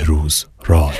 بهروز راد.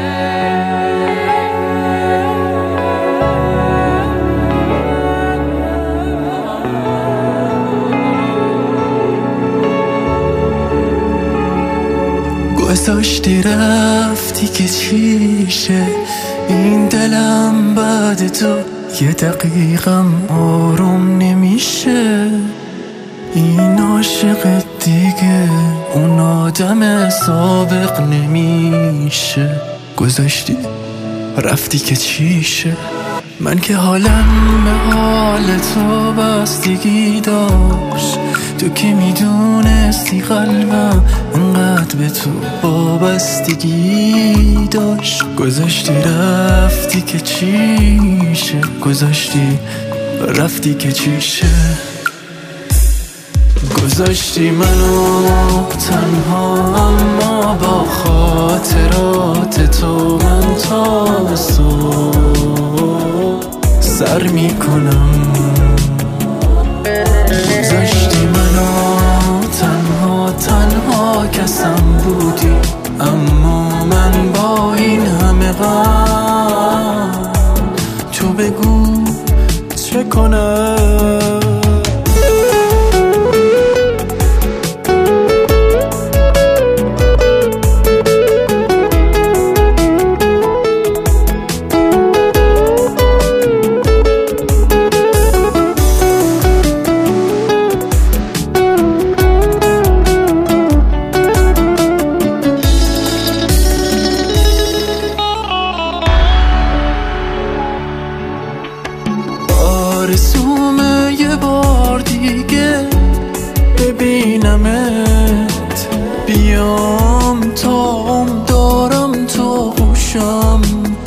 گذاشتی رفتی که چیشه این دلم بعد تو یه دقیقم آروم نمیشه. این عاشق دیگه اون آدم سابق نمیشه. گذاشتی رفتی که چیشه. من که حالم به حال تو بستگی داشت، تو که میدونستی قلبم انقدر به تو وابستگی داشت. گذاشتی رفتی که چیشه. گذاشتی رفتی که چیشه. گذاشتی منو تنها اما با خاطرات تو من تا به صبح سر میکنم. گذاشتی منو تنها کسم بودی، اما من با این همه غم تو بگو چه کنم. آرزومه یه بار دیگه ببینمت، بیام تا دارم تو خوشم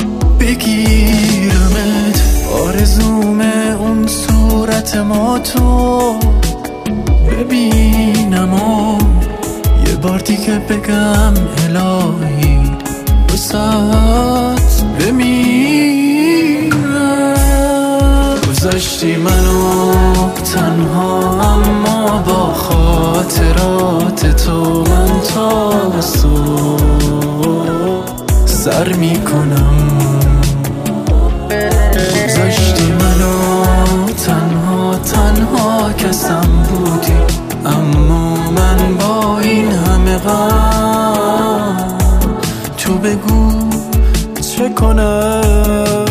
بگیرمت. آرزومه اون صورت ما تو ببینم و یه بار دیگه بگم الهی واسات بمیرم. گذاشتی منو تنها اما با خاطرات تو من تا به صبح سر میکنم. گذاشتی منو تنها کسم بودی، اما من با این همه غم تو بگو چه کنم.